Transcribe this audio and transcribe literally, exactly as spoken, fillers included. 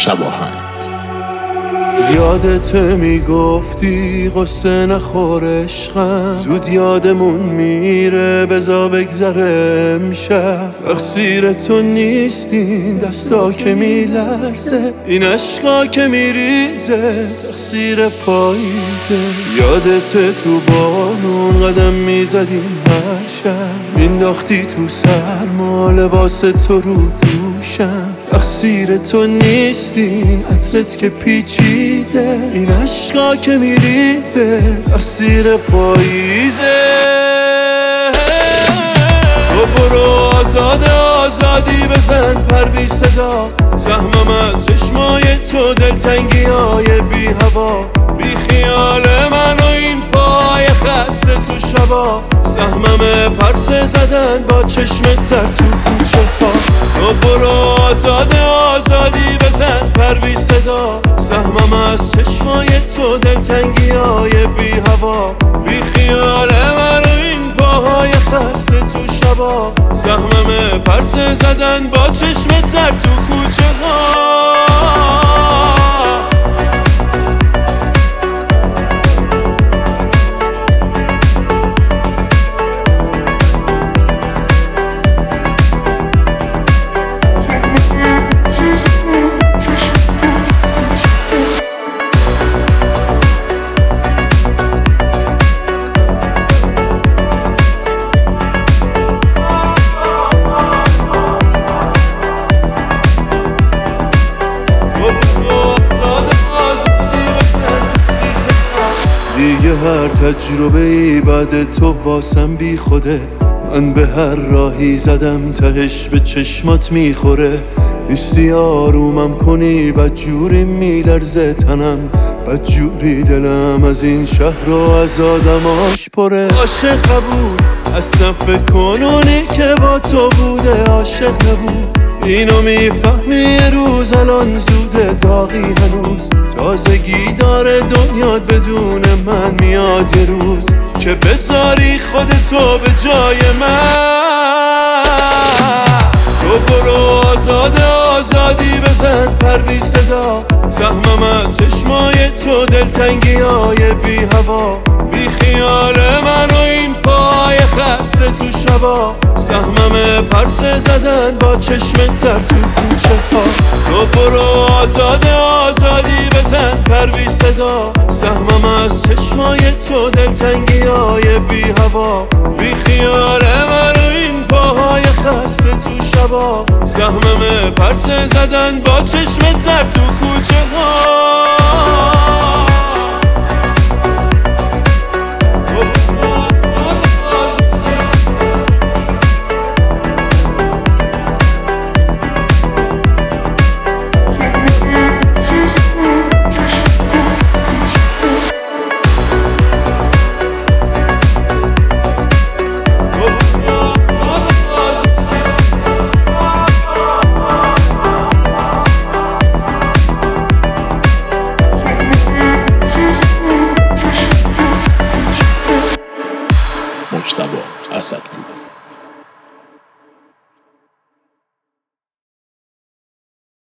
شواهنگ. یادت میگفتی قصه نخور عشقم، زود یادمون میره بزا بگذره امشب. تقصیر تو نیستین دستا که میلرزه، این عشقا که میریزه تقصیر پاییزه. یادت تو بارون قدم میزدیم هر شب، مینداختی تو سرما لباس تو رو دوشم. تقصیر تو نیستی عطرت که پیچیده، این عشقا که میریزه تقصیر پاییزه. تو برو آزاد آزادی بزن پر بی صدا، سهمم از چشمای تو دلتنگی های بی هوا. بی خیال من و این پای خسته تو شبا، سهمم پرسه زدن با چشم تر تو کوچه ها. تو برو آزاد آزادی بزن پر بی صدا، سهمم از چشمای تو دلتنگی های بی هوا. بی خیال من و این پاهای خسته تو شبا، سهمم پرسه زدن با چشم تر تو کوچه ها. دیگه هر تجربه ای بعد تو واسم بی خوده، من به هر راهی زدم تهش به چشمات میخوره. نیستی آرومم کنی بدجوری میلرزه تنم، بدجوری دلم از این شهر و از آدماش پره. عاشق بود اصلا فکر کنونی که با تو بوده، عاشق نبود اینو میفهمی یه روز، الان زوده داغی هنوز. تازگی داره دنیات بدون من، میاد یه روز که بذاری خودتو به جای من. تو برو آزاد آزادی بزن پر بی صدا، سهمم از چشمای تو دلتنگی های بی هوا. بی خیال من و این پای خسته تو شبا، سهمم پرسه زدن با چشم تر تو کوچه ها. تو برو آزاد آزادی بزن پر بی صدا، سهمم از چشمای تو دلتنگی های بی هوا. بی خیال من و این پاهای خسته تو شبا، سهمم پرسه زدن با چشم تر تو کوچه ها.